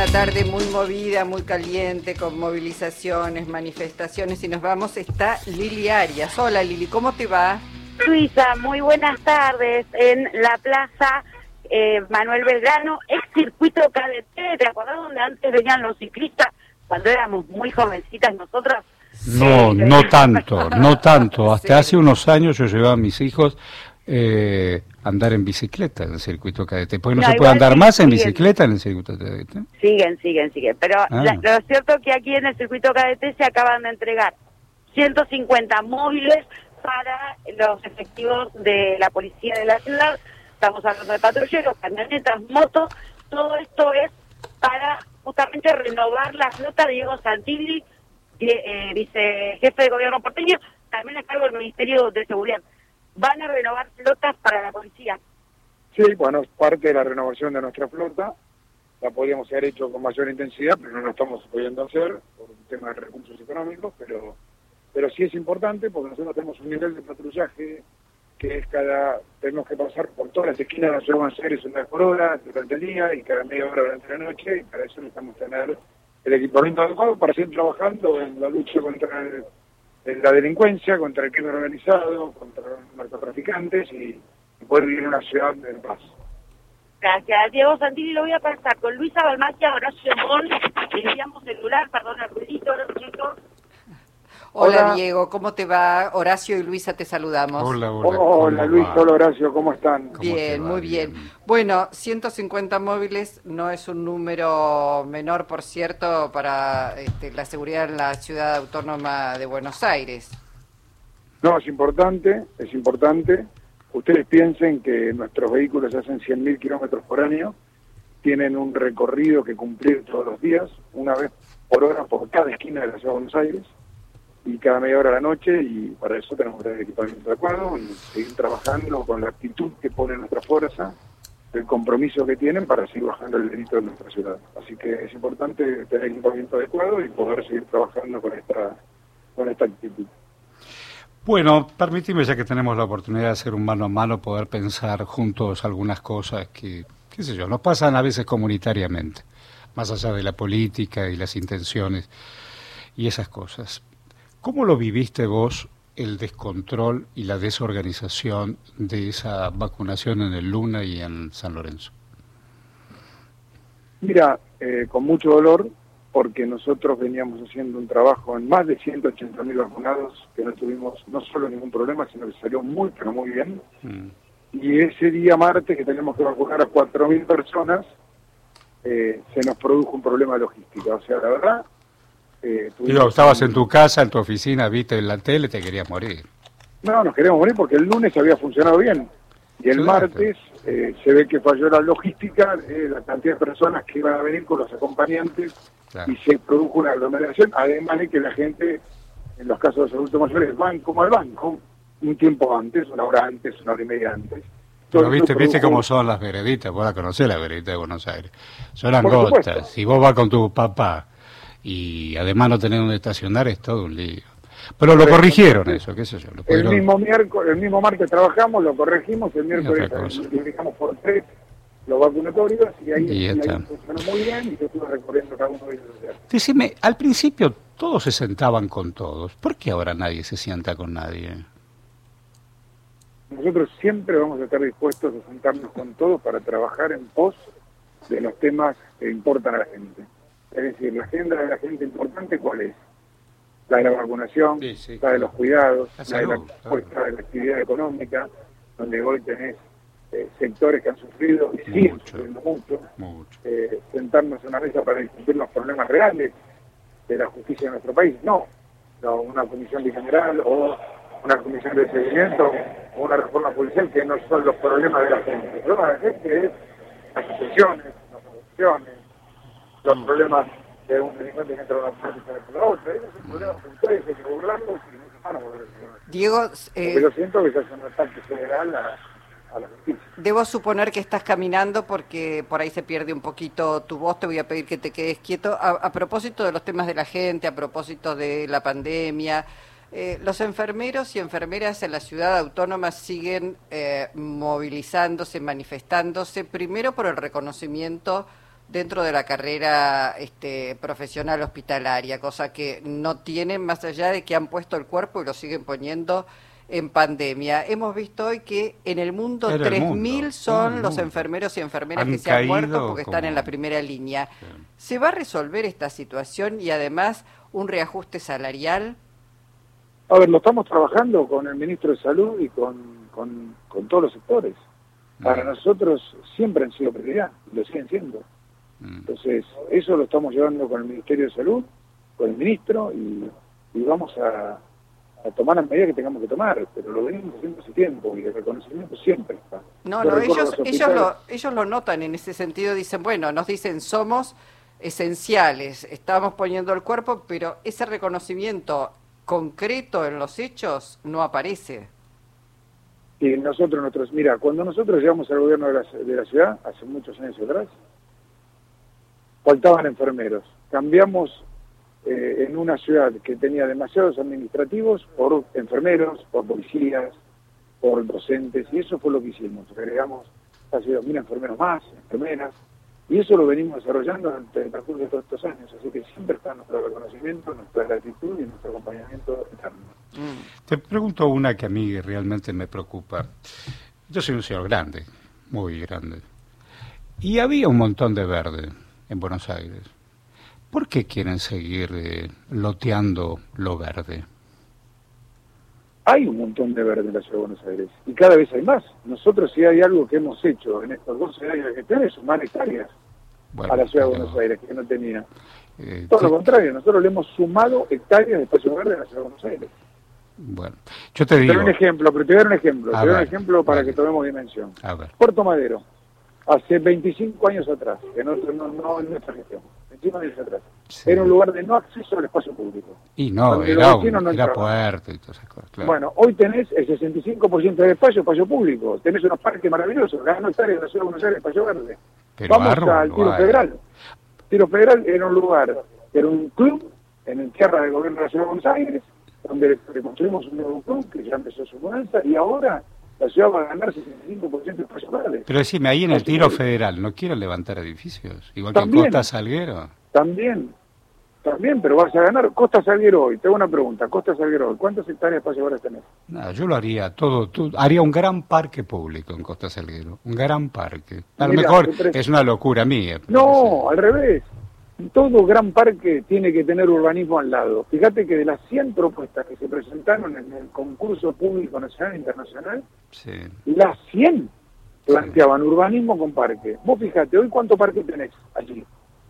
una tarde muy movida, muy caliente, con movilizaciones, manifestaciones, y nos vamos, está Lili Arias. Hola Lili, ¿cómo te va? Luisa, muy buenas tardes. En la plaza Manuel Belgrano, ex circuito KDT, ¿te acordás donde antes venían los ciclistas cuando éramos muy jovencitas nosotras? No, no tanto, no tanto. Hasta Sí. hace unos años yo llevaba a mis hijos andar en bicicleta en el circuito cadete. Porque no se puede andar más en bicicleta en el circuito cadete. Siguen. Pero lo cierto es que aquí en el circuito KDT se acaban de entregar 150 móviles para los efectivos de la policía de la ciudad. Estamos hablando de patrulleros, camionetas, motos. Todo esto es para justamente renovar la flota de Diego Santilli, vicejefe de gobierno porteño, también a cargo del Ministerio de Seguridad. Van a renovar flotas para la policía. Sí, bueno, es parte de la renovación de nuestra flota. La podríamos haber hecho con mayor intensidad, pero no lo estamos pudiendo hacer por un tema de recursos económicos, pero sí es importante porque nosotros tenemos un nivel de patrullaje que es tenemos que pasar por todas las esquinas de la ciudad de Buenos Aires una vez por hora durante el día y cada media hora durante la noche, y para eso necesitamos tener el equipamiento adecuado para seguir trabajando en la lucha contra la delincuencia, contra el crimen organizado, contra los narcotraficantes y poder vivir en una ciudad en paz. Gracias, Diego Santilli. Lo voy a pasar con Luisa Balmacia, Horacio Mon, le enviamos celular, perdón, el ruidito, chicos. Hola Diego, ¿cómo te va? Horacio y Luisa te saludamos. Hola Luis, hola Horacio, ¿cómo están? Bien, muy bien. Bueno, 150 móviles no es un número menor, por cierto, para la seguridad en la ciudad autónoma de Buenos Aires. No, es importante. Ustedes piensen que nuestros vehículos hacen 100.000 kilómetros por año, tienen un recorrido que cumplir todos los días, una vez por hora por cada esquina de la ciudad de Buenos Aires, y cada media hora a la noche, y para eso tenemos que tener el equipamiento adecuado y seguir trabajando con la actitud que pone nuestra fuerza, el compromiso que tienen para seguir bajando el delito de nuestra ciudad. Así que es importante tener el equipamiento adecuado y poder seguir trabajando con esta actitud. Bueno, permíteme, ya que tenemos la oportunidad de hacer un mano a mano, poder pensar juntos algunas cosas que, qué sé yo, nos pasan a veces comunitariamente, más allá de la política y las intenciones y esas cosas. ¿Cómo lo viviste vos, el descontrol y la desorganización de esa vacunación en el Luna y en San Lorenzo? Mira, con mucho dolor, porque nosotros veníamos haciendo un trabajo en más de 180.000 vacunados, que no tuvimos no solo ningún problema, sino que salió muy, pero muy bien. Y ese día martes que teníamos que vacunar a 4.000 personas, se nos produjo un problema de logística. O sea, la verdad... estabas en tu casa, en tu oficina, viste en la tele, te querías morir. No, nos queríamos morir porque el lunes había funcionado bien. Y el martes se ve que falló la logística, la cantidad de personas que iban a venir con los acompañantes, y se produjo una aglomeración, además de que la gente, en los casos de los adultos mayores, van como al banco, un tiempo antes, una hora antes, una hora y media antes. Pero viste cómo son las vereditas, vos la conocés, la veredita de Buenos Aires. Son angostas, si vos vas con tu papá y además no tenés donde estacionar, es todo un lío. Pero lo corrigieron eso, qué sé yo. El mismo martes trabajamos, lo corregimos, el miércoles multiplicamos por 3 los vacunatorios y ahí funcionó muy bien y yo estuve recorriendo cada uno de ellos. Decime, al principio todos se sentaban con todos, ¿por qué ahora nadie se sienta con nadie? Nosotros siempre vamos a estar dispuestos a sentarnos con todos para trabajar en pos de los temas que importan a la gente. Es decir, la agenda de la gente importante, ¿cuál es? La de la vacunación, la de los cuidados, la de la respuesta de la actividad económica, donde hoy tenés sectores que han sufrido y siguen sufriendo mucho. Sentarnos en una mesa para discutir los problemas reales de la justicia de nuestro país, no una comisión bicameral o una comisión de seguimiento o una reforma policial, que no son los problemas de la gente. El problema de la gente es las asociaciones, las asociaciones, los problemas de un delincuente que entra a una parte y sale por la otra. Esos son problemas puntuales, hay que burlarlos y no se van a volver. Diego, yo siento que se hace un ataque federal a la justicia. Debo suponer que estás caminando porque por ahí se pierde un poquito tu voz, te voy a pedir que te quedes quieto. A propósito de los temas de la gente, a propósito de la pandemia, los enfermeros y enfermeras en la ciudad autónoma siguen movilizándose, manifestándose, primero por el reconocimiento dentro de la carrera profesional hospitalaria, cosa que no tienen, más allá de que han puesto el cuerpo y lo siguen poniendo en pandemia. Hemos visto hoy que en el mundo 3.000 son los enfermeros y enfermeras que se han muerto porque están en la primera línea. Sí. ¿Se va a resolver esta situación y además un reajuste salarial? A ver, lo estamos trabajando con el ministro de Salud y con todos los sectores. Para nosotros siempre han sido prioridad, lo siguen siendo. Entonces, eso lo estamos llevando con el Ministerio de Salud, con el ministro, y vamos a tomar las medidas que tengamos que tomar, pero lo venimos haciendo hace tiempo y el reconocimiento siempre está. Ellos lo notan en ese sentido, dicen, bueno, nos dicen somos esenciales, estamos poniendo el cuerpo, pero ese reconocimiento concreto en los hechos no aparece. Y mira, cuando nosotros llegamos al gobierno de la ciudad, hace muchos años atrás, faltaban enfermeros. Cambiamos en una ciudad que tenía demasiados administrativos por enfermeros, por policías, por docentes, y eso fue lo que hicimos. Agregamos casi 2.000 enfermeros más, enfermeras, y eso lo venimos desarrollando durante el transcurso de todos estos años, así que siempre está nuestro reconocimiento, nuestra gratitud y nuestro acompañamiento eterno. Te pregunto una que a mí realmente me preocupa. Yo soy un señor grande, muy grande, y había un montón de verde en Buenos Aires. ¿Por qué quieren seguir loteando lo verde? Hay un montón de verde en la ciudad de Buenos Aires, y cada vez hay más. Nosotros, si hay algo que hemos hecho en estos 12 años de gestión, es sumar hectáreas a la ciudad de Buenos Aires, que no tenía. Todo lo contrario, nosotros le hemos sumado hectáreas de espacio verde a la ciudad de Buenos Aires. Bueno, yo te digo... Te voy a dar un ejemplo para que tomemos dimensión. Puerto Madero, hace 25 años atrás, que no en nuestra gestión, 25 años atrás, era un lugar de no acceso al espacio público. Y no, era puerta y todas esas cosas, claro. Bueno, hoy tenés el 65% del espacio público, tenés unos parques maravillosos, ganó hectáreas de la ciudad de Buenos Aires, espacio verde. Pero vamos al Tiro Federal. Tiro Federal era un lugar, era un club en tierra del gobierno de la ciudad de Buenos Aires, donde construimos un nuevo club que ya empezó su mudanza, y ahora la ciudad va a ganar 65% de espacio verde. Pero decime, ahí en el Tiro Federal, ¿no quieren levantar edificios? Igual que en Costa Salguero. También, pero vas a ganar. Costa Salguero hoy, te hago una pregunta, Costa Salguero hoy, ¿cuántas hectáreas de espacio verde tenés? No, yo lo haría todo, haría un gran parque público en Costa Salguero, un gran parque. A lo mejor es una locura mía. No, al revés. Todo gran parque tiene que tener urbanismo al lado. Fíjate que de las 100 propuestas que se presentaron en el concurso público nacional e internacional, las 100 planteaban urbanismo con parque. Vos fíjate, hoy ¿cuánto parque tenés allí?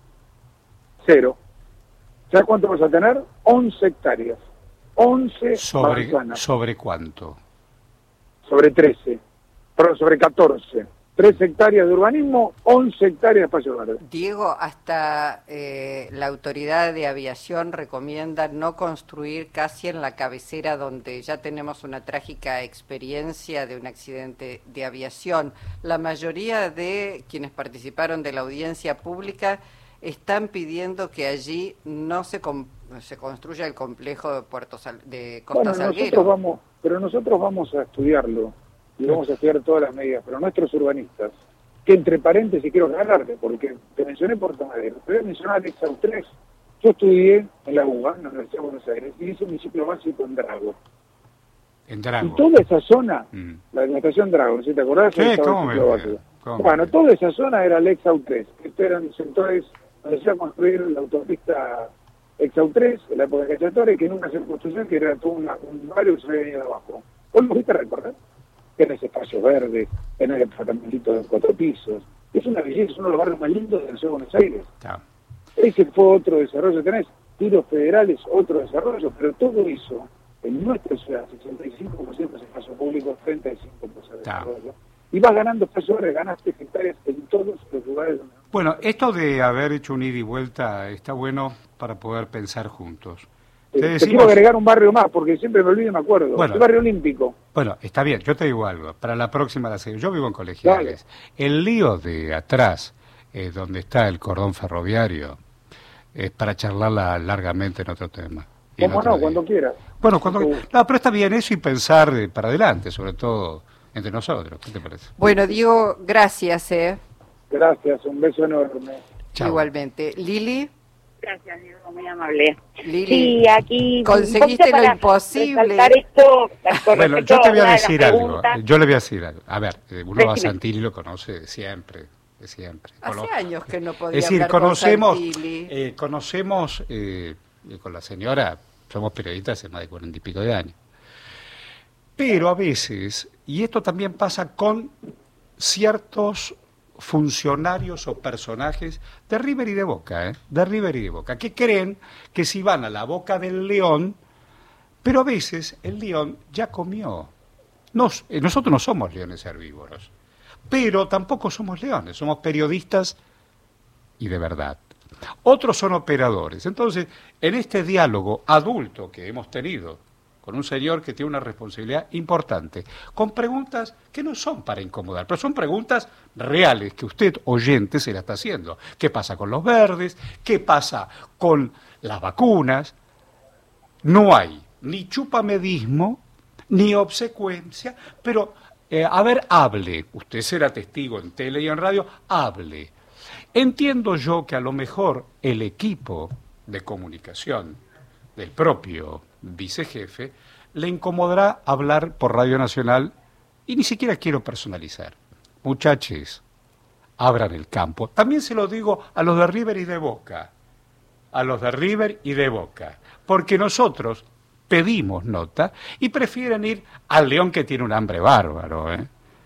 0. ¿Sabes cuánto vas a tener? 11 hectáreas. 11 manzanas. ¿Sobre cuánto? Sobre 13. Perdón, sobre 14. 3 hectáreas de urbanismo, 11 hectáreas de espacio verde. Diego, hasta la autoridad de aviación recomienda no construir casi en la cabecera, donde ya tenemos una trágica experiencia de un accidente de aviación. La mayoría de quienes participaron de la audiencia pública están pidiendo que allí no se construya el complejo de Costa Salguero. Nosotros vamos a estudiarlo. Y vamos a estudiar todas las medidas, pero nuestros urbanistas, que entre paréntesis quiero aclararte, porque te mencioné Puerto Madero, te voy a mencionar Alexa U3. Yo estudié en la UBA, en la Universidad de Buenos Aires, y hice un municipio básico en Drago. ¿En Drago? Y toda esa zona, la estación Drago, ¿no? ¿Sí te acordás? Sí, Bueno, toda esa zona era Alexa U3, que estos eran sectores donde se iba a construir la autopista Alexa U3, en la época de Cachatore, que nunca se construyó, que era todo un barrio que se había venido abajo. ¿Vos lo viste recordar? Tenés espacios verdes, tenés departamentitos de 4 pisos. Es una belleza, es uno de los barrios más lindos de la ciudad de Buenos Aires. Ese fue otro desarrollo. Tenés tiros federales, otro desarrollo, pero todo eso, en nuestra ciudad, 65% es espacio público, 35% de desarrollo. Y vas ganando espacio verde, ganaste hectáreas en todos los lugares donde... Bueno, esto de haber hecho un ida y vuelta está bueno para poder pensar juntos. Te quiero agregar un barrio más, porque siempre me olvido y me acuerdo. Bueno, el barrio olímpico. Bueno, está bien, yo te digo algo. Para la próxima la seguimos. Yo vivo en Colegiales. Dale. El lío de atrás, donde está el cordón ferroviario, es para charlarla largamente en otro tema. ¿Cómo no? Cuando quieras. Bueno, no, pero está bien eso y pensar para adelante, sobre todo entre nosotros. ¿Qué te parece? Bueno, Diego, gracias. Gracias, un beso enorme. Chao. Igualmente. Lili. Gracias, Diego, muy amable. Lili, sí, aquí conseguiste lo imposible. Esto, bueno, yo te voy a decir algo. pregunta. Yo le voy a decir algo. A ver, uno a Decime. Santilli lo conoce de siempre. Hace años que no podía Es decir, hablar con conocemos Santilli. con la señora, somos periodistas hace más de 40 y pico de años. Pero a veces, y esto también pasa con ciertos funcionarios o personajes de River y de Boca, de River y de Boca, que creen que si van a la boca del león, pero a veces el león ya comió. Nosotros no somos leones herbívoros, pero tampoco somos leones, somos periodistas y de verdad. Otros son operadores. Entonces, en este diálogo adulto que hemos tenido con un señor que tiene una responsabilidad importante, con preguntas que no son para incomodar, pero son preguntas reales que usted, oyente, se la está haciendo. ¿Qué pasa con los verdes? ¿Qué pasa con las vacunas? No hay ni chupamedismo, ni obsecuencia, pero, a ver, hable. Usted será testigo en tele y en radio, hable. Entiendo yo que a lo mejor el equipo de comunicación del propio vicejefe le incomodará hablar por Radio Nacional y ni siquiera quiero personalizar. Muchachos, abran el campo. También se lo digo a los de River y de Boca, porque nosotros pedimos nota y prefieren ir al león que tiene un hambre bárbaro,